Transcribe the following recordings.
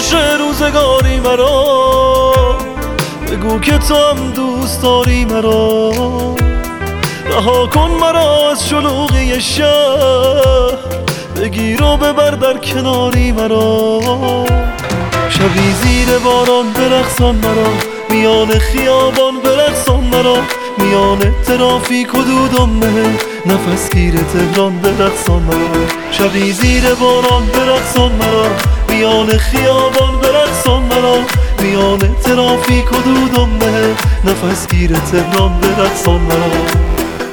باشه روزگاری مرا، بگو که تو هم دوست داری مرا. رها کن مرا از شلوغی شهر، بگیر و ببر در کناری مرا. شبی زیر باران برقصان مرا، میان خیابان برقصان مرا. میان ترافیک و دود مه، نفس گیر تهران برقصان مرا. شبی زیر باران برقصان مرا، میان خیابان برقصان مرا. میان ترافیک و دود مه، نفس گیر تهران برقصان مرا.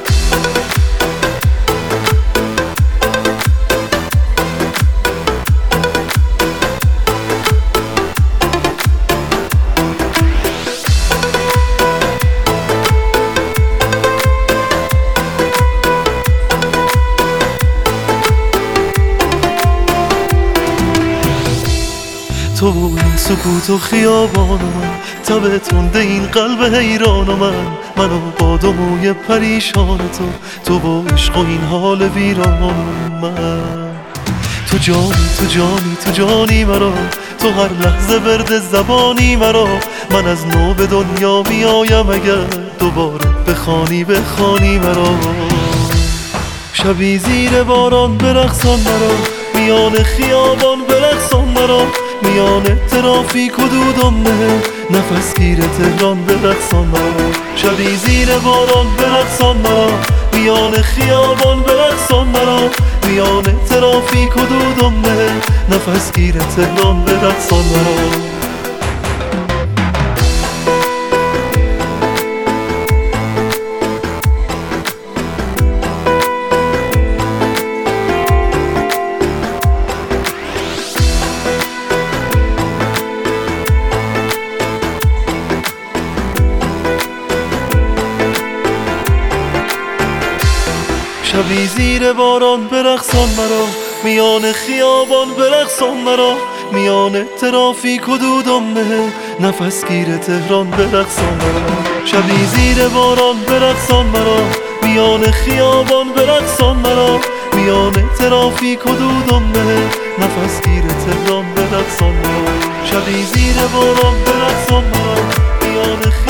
تو و این سکوت و خیابان من، تب تنده این قلب حیران منو با دو موی پریشان تو و عشق و این حال ویران من. تو جانی تو جانی تو جانی مرا، تو هر لحظه ورد زبانی مرا. من از نو به دنیا میایم اگر دوباره بخوانی مرا. شبی زیر باران برقصان مرا، میان خیابان برقصان مرا. میان ترافیک و دود مه، نفس گیر تهران برقصان مرا. شبی زیر باران برقصان مرا، میان خیابان برقصان مرا. میان ترافیک و دود مه، نفس گیر تهران برقصان مرا. شبی زیر باران برقصان مرا، میان خیابان برقصان مرا. میان ترافیک و دود مه، نفس گیر تهران برقصان مرا. شبی زیر باران برقصان مرا، میان خیابان برقصان مرا. میان ترافیک و دود مه، نفس گیر تهران برقصان مرا. شبی زیر باران برقصان مرا، میان